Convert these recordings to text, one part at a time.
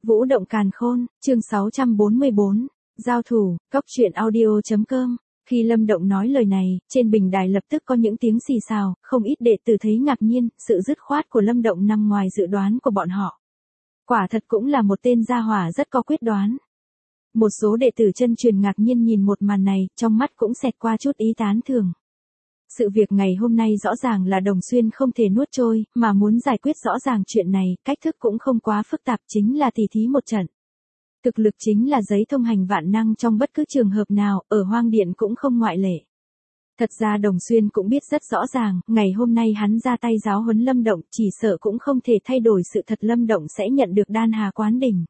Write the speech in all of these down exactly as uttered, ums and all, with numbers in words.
Vũ động càn khôn, chương sáu trăm bốn mươi bốn, giao thủ, cốc truyện audio.com. Khi Lâm Động nói lời này, trên bình đài lập tức có những tiếng xì xào, không ít đệ tử thấy ngạc nhiên, sự dứt khoát của Lâm Động nằm ngoài dự đoán của bọn họ. Quả thật cũng là một tên gia hỏa rất có quyết đoán. Một số đệ tử chân truyền ngạc nhiên nhìn một màn này, trong mắt cũng xẹt qua chút ý tán thưởng. Sự việc ngày hôm nay rõ ràng là Đồng Xuyên không thể nuốt trôi, mà muốn giải quyết rõ ràng chuyện này, cách thức cũng không quá phức tạp, chính là tỉ thí một trận. Thực lực chính là giấy thông hành vạn năng trong bất cứ trường hợp nào, ở Hoang Điện cũng không ngoại lệ. Thật ra Đồng Xuyên cũng biết rất rõ ràng, ngày hôm nay hắn ra tay giáo huấn Lâm Động, chỉ sợ cũng không thể thay đổi sự thật Lâm Động sẽ nhận được Đan Hà Quán Đỉnh.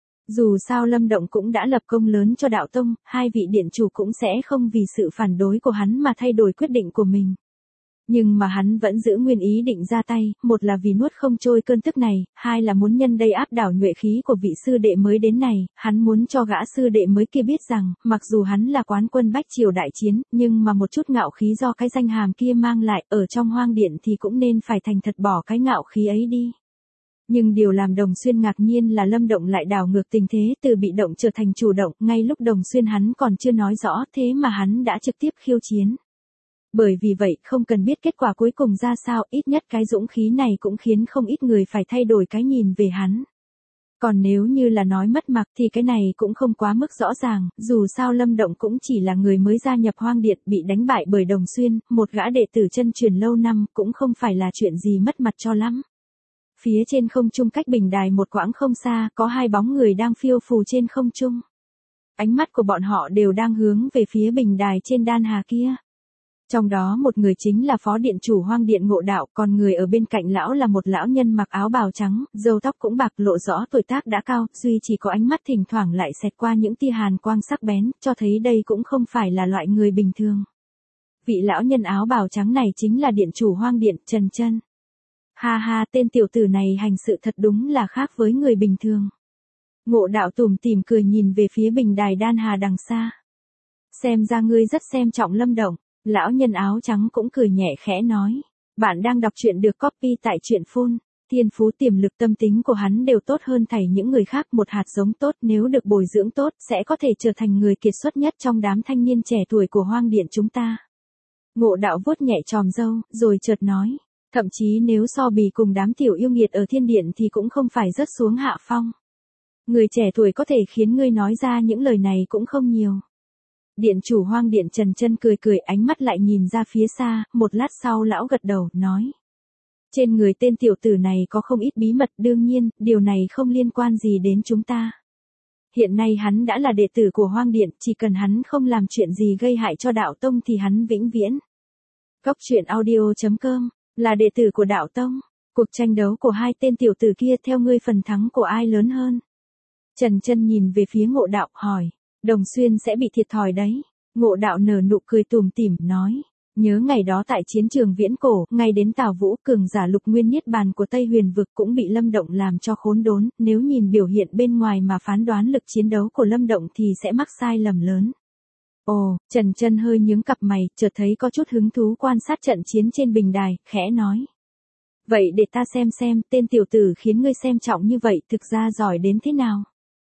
Dù sao Lâm Động cũng đã lập công lớn cho đạo tông, hai vị điện chủ cũng sẽ không vì sự phản đối của hắn mà thay đổi quyết định của mình. Nhưng mà hắn vẫn giữ nguyên ý định ra tay, một là vì nuốt không trôi cơn tức này, hai là muốn nhân đây áp đảo nhuệ khí của vị sư đệ mới đến này, hắn muốn cho gã sư đệ mới kia biết rằng, mặc dù hắn là quán quân bách triều đại chiến, nhưng mà một chút ngạo khí do cái danh hàm kia mang lại, ở trong Hoang Điện thì cũng nên phải thành thật bỏ cái ngạo khí ấy đi. Nhưng điều làm Đồng Xuyên ngạc nhiên là Lâm Động lại đảo ngược tình thế, từ bị động trở thành chủ động, ngay lúc Đồng Xuyên hắn còn chưa nói rõ, thế mà hắn đã trực tiếp khiêu chiến. Bởi vì vậy, không cần biết kết quả cuối cùng ra sao, ít nhất cái dũng khí này cũng khiến không ít người phải thay đổi cái nhìn về hắn. Còn nếu như là nói mất mặt thì cái này cũng không quá mức rõ ràng, dù sao Lâm Động cũng chỉ là người mới gia nhập Hoang Điện, bị đánh bại bởi Đồng Xuyên, một gã đệ tử chân truyền lâu năm, cũng không phải là chuyện gì mất mặt cho lắm. Phía trên không trung cách bình đài một quãng không xa, có hai bóng người đang phiêu phù trên không trung. Ánh mắt của bọn họ đều đang hướng về phía bình đài trên Đan Hà kia. Trong đó một người chính là phó điện chủ Hoang Điện Ngộ Đạo, còn người ở bên cạnh lão là một lão nhân mặc áo bào trắng, râu tóc cũng bạc, lộ rõ tuổi tác đã cao, duy chỉ có ánh mắt thỉnh thoảng lại xẹt qua những tia hàn quang sắc bén, cho thấy đây cũng không phải là loại người bình thường. Vị lão nhân áo bào trắng này chính là điện chủ Hoang Điện, Trần Chân. Ha ha, tên tiểu tử này hành sự thật đúng là khác với người bình thường. Ngộ Đạo tủm tỉm cười nhìn về phía bình đài Đan Hà đằng xa. Xem ra ngươi rất xem trọng Lâm Động. Lão nhân áo trắng cũng cười nhẹ khẽ nói. Bạn đang đọc truyện được copy tại truyện phun. Thiên phú tiềm lực tâm tính của hắn đều tốt hơn thảy những người khác. Một hạt giống tốt nếu được bồi dưỡng tốt sẽ có thể trở thành người kiệt xuất nhất trong đám thanh niên trẻ tuổi của Hoang Điện chúng ta. Ngộ Đạo vuốt nhẹ chòm râu, rồi chợt nói. Thậm chí nếu so bì cùng đám tiểu yêu nghiệt ở Thiên Điện thì cũng không phải rớt xuống hạ phong. Người trẻ tuổi có thể khiến ngươi nói ra những lời này cũng không nhiều. Điện chủ Hoang Điện Trần Chân cười cười, ánh mắt lại nhìn ra phía xa, một lát sau lão gật đầu, nói. Trên người tên tiểu tử này có không ít bí mật, đương nhiên, điều này không liên quan gì đến chúng ta. Hiện nay hắn đã là đệ tử của Hoang Điện, chỉ cần hắn không làm chuyện gì gây hại cho đạo tông thì hắn vĩnh viễn. Cốc truyện audio.com, là đệ tử của đạo tông. Cuộc tranh đấu của hai tên tiểu tử kia theo ngươi phần thắng của ai lớn hơn? Trần Chân nhìn về phía Ngộ Đạo, hỏi. Đồng Xuyên sẽ bị thiệt thòi đấy. Ngộ Đạo nở nụ cười tủm tỉm, nói. Nhớ ngày đó tại chiến trường viễn cổ, ngay đến Tào Vũ, cường giả lục nguyên niết bàn của Tây Huyền vực cũng bị Lâm Động làm cho khốn đốn, nếu nhìn biểu hiện bên ngoài mà phán đoán lực chiến đấu của Lâm Động thì sẽ mắc sai lầm lớn. Ồ, Trần Chân hơi nhướng cặp mày, chợt thấy có chút hứng thú quan sát trận chiến trên bình đài, khẽ nói. Vậy để ta xem xem, tên tiểu tử khiến ngươi xem trọng như vậy thực ra giỏi đến thế nào?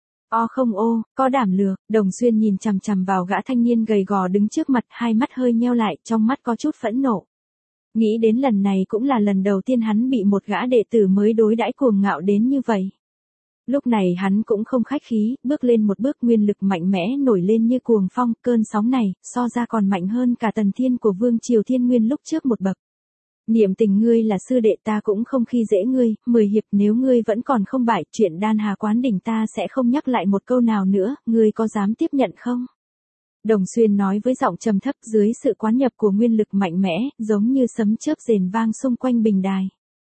O không ô, có đảm lược. Đồng Xuyên nhìn chằm chằm vào gã thanh niên gầy gò đứng trước mặt, hai mắt hơi nheo lại, trong mắt có chút phẫn nộ. Nghĩ đến lần này cũng là lần đầu tiên hắn bị một gã đệ tử mới đối đãi cuồng ngạo đến như vậy. Lúc này hắn cũng không khách khí, bước lên một bước, nguyên lực mạnh mẽ nổi lên như cuồng phong, cơn sóng này, so ra còn mạnh hơn cả Tần Thiên của Vương Triều Thiên Nguyên lúc trước một bậc. Niệm tình ngươi là sư đệ ta cũng không khi dễ ngươi, mười hiệp nếu ngươi vẫn còn không bại, chuyện Đan Hà Quán Đỉnh ta sẽ không nhắc lại một câu nào nữa, ngươi có dám tiếp nhận không? Đồng Xuyên nói với giọng trầm thấp, dưới sự quán nhập của nguyên lực mạnh mẽ, giống như sấm chớp rền vang xung quanh bình đài.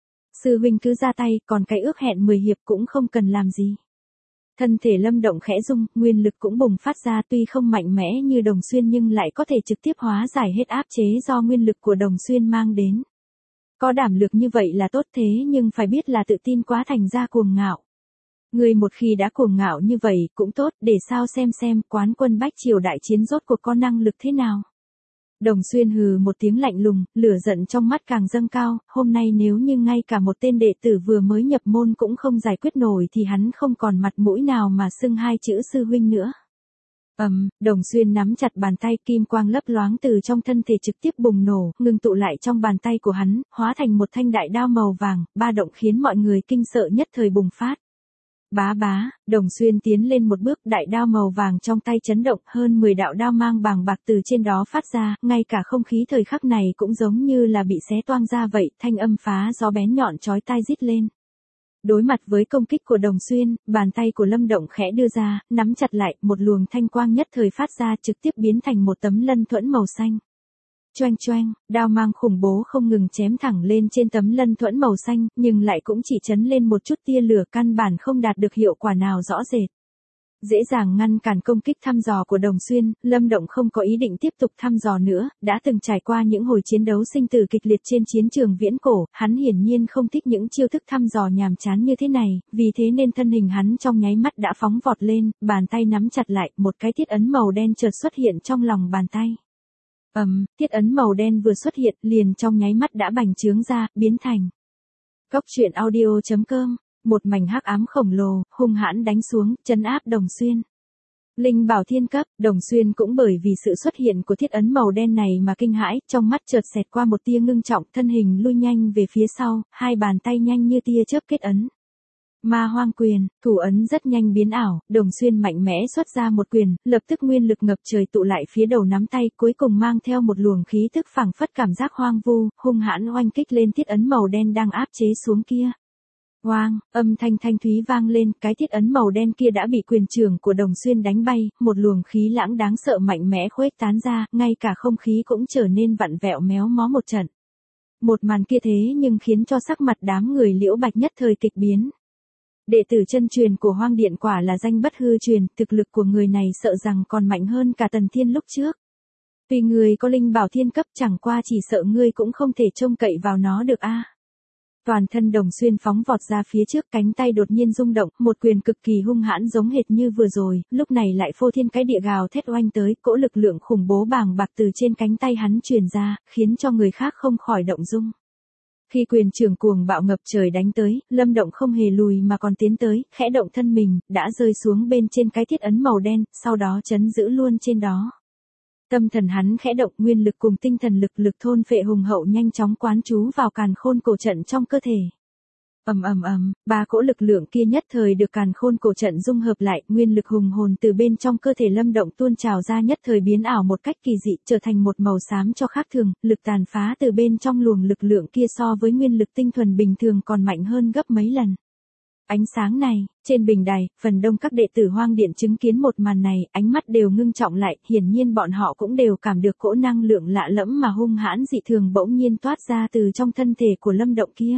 Sư huynh cứ ra tay, còn cái ước hẹn mười hiệp cũng không cần làm gì. Thân thể Lâm Động khẽ rung, nguyên lực cũng bùng phát ra, tuy không mạnh mẽ như Đồng Xuyên nhưng lại có thể trực tiếp hóa giải hết áp chế do nguyên lực của Đồng Xuyên mang đến. Có đảm lực như vậy là tốt, thế nhưng phải biết là tự tin quá thành ra cuồng ngạo. Người một khi đã cuồng ngạo như vậy cũng tốt, để sao xem xem quán quân bách triều đại chiến rốt cuộc có năng lực thế nào. Đồng Xuyên hừ một tiếng lạnh lùng, lửa giận trong mắt càng dâng cao, hôm nay nếu như ngay cả một tên đệ tử vừa mới nhập môn cũng không giải quyết nổi thì hắn không còn mặt mũi nào mà xưng hai chữ sư huynh nữa. Ầm, um, Đồng Xuyên nắm chặt bàn tay, kim quang lấp loáng từ trong thân thể trực tiếp bùng nổ, ngưng tụ lại trong bàn tay của hắn, hóa thành một thanh đại đao màu vàng, ba động khiến mọi người kinh sợ nhất thời bùng phát. Bá bá, Đồng Xuyên tiến lên một bước, đại đao màu vàng trong tay chấn động, hơn mười đạo đao mang bàng bạc từ trên đó phát ra, ngay cả không khí thời khắc này cũng giống như là bị xé toang ra vậy, thanh âm phá gió bén nhọn chói tai rít lên. Đối mặt với công kích của Đồng Xuyên, bàn tay của Lâm Động khẽ đưa ra, nắm chặt lại, một luồng thanh quang nhất thời phát ra trực tiếp biến thành một tấm lân thuẫn màu xanh. Choang choang, đao mang khủng bố không ngừng chém thẳng lên trên tấm lân thuẫn màu xanh, nhưng lại cũng chỉ chấn lên một chút tia lửa, căn bản không đạt được hiệu quả nào rõ rệt. Dễ dàng ngăn cản công kích thăm dò của Đồng Xuyên, Lâm Động không có ý định tiếp tục thăm dò nữa, đã từng trải qua những hồi chiến đấu sinh tử kịch liệt trên chiến trường viễn cổ, hắn hiển nhiên không thích những chiêu thức thăm dò nhàm chán như thế này, vì thế nên thân hình hắn trong nháy mắt đã phóng vọt lên, bàn tay nắm chặt lại, một cái thiết ấn màu đen chợt xuất hiện trong lòng bàn tay. Ầm, um, thiết ấn màu đen vừa xuất hiện, liền trong nháy mắt đã bành trướng ra, biến thành. Cốc truyện audio chấm com, một mảnh hắc ám khổng lồ, hung hãn đánh xuống, trấn áp Đồng Xuyên. Linh bảo thiên cấp, Đồng Xuyên cũng bởi vì sự xuất hiện của thiết ấn màu đen này mà kinh hãi, trong mắt chợt xẹt qua một tia ngưng trọng, thân hình lui nhanh về phía sau, hai bàn tay nhanh như tia chớp kết ấn. Ma hoang quyền, thủ ấn rất nhanh biến ảo, Đồng Xuyên mạnh mẽ xuất ra một quyền, lập tức nguyên lực ngập trời tụ lại phía đầu nắm tay, cuối cùng mang theo một luồng khí tức phảng phất cảm giác hoang vu, hung hãn oanh kích lên thiết ấn màu đen đang áp chế xuống kia. Oang, âm thanh thanh thúy vang lên, cái thiết ấn màu đen kia đã bị quyền trưởng của Đồng Xuyên đánh bay, một luồng khí lãng đáng sợ mạnh mẽ khuếch tán ra, ngay cả không khí cũng trở nên vặn vẹo méo mó một trận. Một màn kia thế nhưng khiến cho sắc mặt đám người Liễu Bạch nhất thời kịch biến. Đệ tử chân truyền của Hoang Điện quả là danh bất hư truyền, thực lực của người này sợ rằng còn mạnh hơn cả Tần Thiên lúc trước. Tuy người có linh bảo thiên cấp, chẳng qua chỉ sợ ngươi cũng không thể trông cậy vào nó được a. À. Toàn thân Đồng Xuyên phóng vọt ra phía trước, cánh tay đột nhiên rung động, một quyền cực kỳ hung hãn giống hệt như vừa rồi, lúc này lại phô thiên cái địa gào thét oanh tới, cỗ lực lượng khủng bố bàng bạc từ trên cánh tay hắn truyền ra, khiến cho người khác không khỏi động dung. Khi quyền trưởng cuồng bạo ngập trời đánh tới, Lâm Động không hề lùi mà còn tiến tới, khẽ động thân mình, đã rơi xuống bên trên cái thiết ấn màu đen, sau đó chấn giữ luôn trên đó. Tâm thần hắn khẽ động, nguyên lực cùng tinh thần lực lực thôn phệ hùng hậu nhanh chóng quán trú vào càn khôn cổ trận trong cơ thể. Ầm ầm ầm, ba cỗ lực lượng kia nhất thời được càn khôn cổ trận dung hợp lại, nguyên lực hùng hồn từ bên trong cơ thể Lâm Động tuôn trào ra nhất thời biến ảo một cách kỳ dị, trở thành một màu xám cho khác thường, lực tàn phá từ bên trong luồng lực lượng kia so với nguyên lực tinh thuần bình thường còn mạnh hơn gấp mấy lần. Ánh sáng này, trên bình đài, phần đông các đệ tử Hoang Điện chứng kiến một màn này, ánh mắt đều ngưng trọng lại, hiển nhiên bọn họ cũng đều cảm được cỗ năng lượng lạ lẫm mà hung hãn dị thường bỗng nhiên toát ra từ trong thân thể của Lâm Động kia.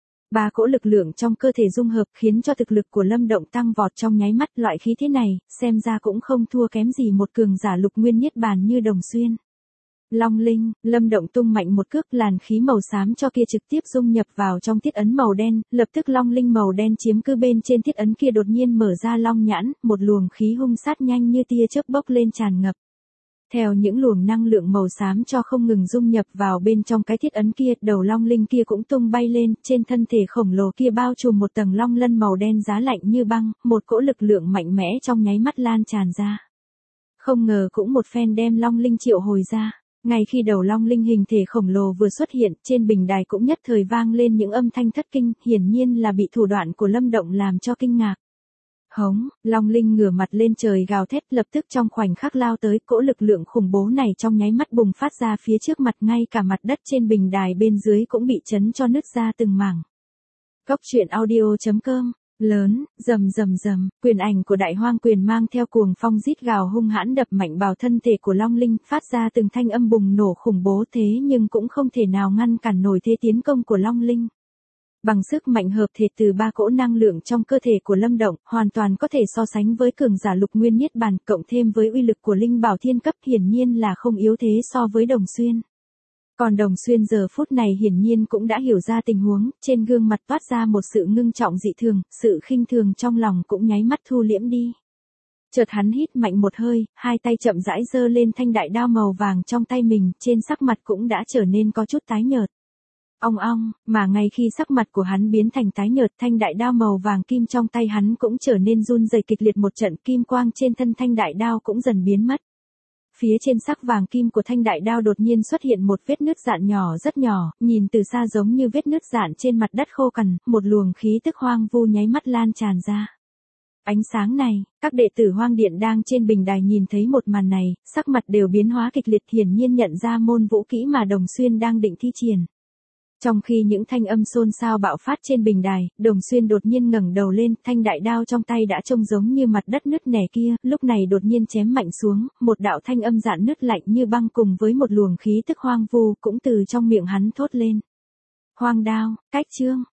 Ba cỗ lực lượng trong cơ thể dung hợp khiến cho thực lực của Lâm Động tăng vọt trong nháy mắt, loại khí thế này, xem ra cũng không thua kém gì một cường giả lục nguyên niết bàn như Đồng Xuyên. Long linh, Lâm Động tung mạnh một cước, làn khí màu xám cho kia trực tiếp dung nhập vào trong thiết ấn màu đen, lập tức long linh màu đen chiếm cứ bên trên thiết ấn kia đột nhiên mở ra long nhãn, một luồng khí hung sát nhanh như tia chớp bốc lên tràn ngập. Theo những luồng năng lượng màu xám cho không ngừng dung nhập vào bên trong cái thiết ấn kia, đầu long linh kia cũng tung bay lên, trên thân thể khổng lồ kia bao trùm một tầng long lân màu đen giá lạnh như băng, một cỗ lực lượng mạnh mẽ trong nháy mắt lan tràn ra. Không ngờ cũng một phen đem long linh triệu hồi ra. Ngay khi đầu long linh hình thể khổng lồ vừa xuất hiện, trên bình đài cũng nhất thời vang lên những âm thanh thất kinh, hiển nhiên là bị thủ đoạn của Lâm Động làm cho kinh ngạc. Hống, long linh ngửa mặt lên trời gào thét, lập tức trong khoảnh khắc lao tới, cỗ lực lượng khủng bố này trong nháy mắt bùng phát ra phía trước mặt, ngay cả mặt đất trên bình đài bên dưới cũng bị chấn cho nứt ra từng mảng. Cốc truyện audio chấm com. Lớn, rầm rầm rầm, quyền ảnh của Đại Hoang Quyền mang theo cuồng phong rít gào hung hãn đập mạnh vào thân thể của Long Linh, phát ra từng thanh âm bùng nổ khủng bố, thế nhưng cũng không thể nào ngăn cản nổi thế tiến công của Long Linh. Bằng sức mạnh hợp thể từ ba cỗ năng lượng trong cơ thể của Lâm Động, hoàn toàn có thể so sánh với cường giả lục nguyên niết bàn, cộng thêm với uy lực của linh bảo thiên cấp, hiển nhiên là không yếu thế so với Đồng Xuyên. Còn Đồng Xuyên giờ phút này hiển nhiên cũng đã hiểu ra tình huống, trên gương mặt toát ra một sự ngưng trọng dị thường, sự khinh thường trong lòng cũng nháy mắt thu liễm đi. Chợt hắn hít mạnh một hơi, hai tay chậm rãi giơ lên thanh đại đao màu vàng trong tay mình, trên sắc mặt cũng đã trở nên có chút tái nhợt. Ong ong, mà ngay khi sắc mặt của hắn biến thành tái nhợt, thanh đại đao màu vàng kim trong tay hắn cũng trở nên run rẩy kịch liệt, một trận kim quang trên thân thanh đại đao cũng dần biến mất. Phía trên sắc vàng kim của thanh đại đao đột nhiên xuất hiện một vết nứt rạn nhỏ rất nhỏ, nhìn từ xa giống như vết nứt rạn trên mặt đất khô cằn, một luồng khí tức hoang vu nháy mắt lan tràn ra. Ánh sáng này, các đệ tử Hoang Điện đang trên bình đài nhìn thấy một màn này, sắc mặt đều biến hóa kịch liệt, hiển nhiên nhận ra môn vũ kỹ mà Đồng Xuyên đang định thi triển. Trong khi những thanh âm xôn xao bạo phát trên bình đài, Đồng Xuyên đột nhiên ngẩng đầu lên, thanh đại đao trong tay đã trông giống như mặt đất nứt nẻ kia, lúc này đột nhiên chém mạnh xuống, một đạo thanh âm rạn nứt lạnh như băng cùng với một luồng khí tức hoang vu cũng từ trong miệng hắn thốt lên. Hoang đao, cách chương.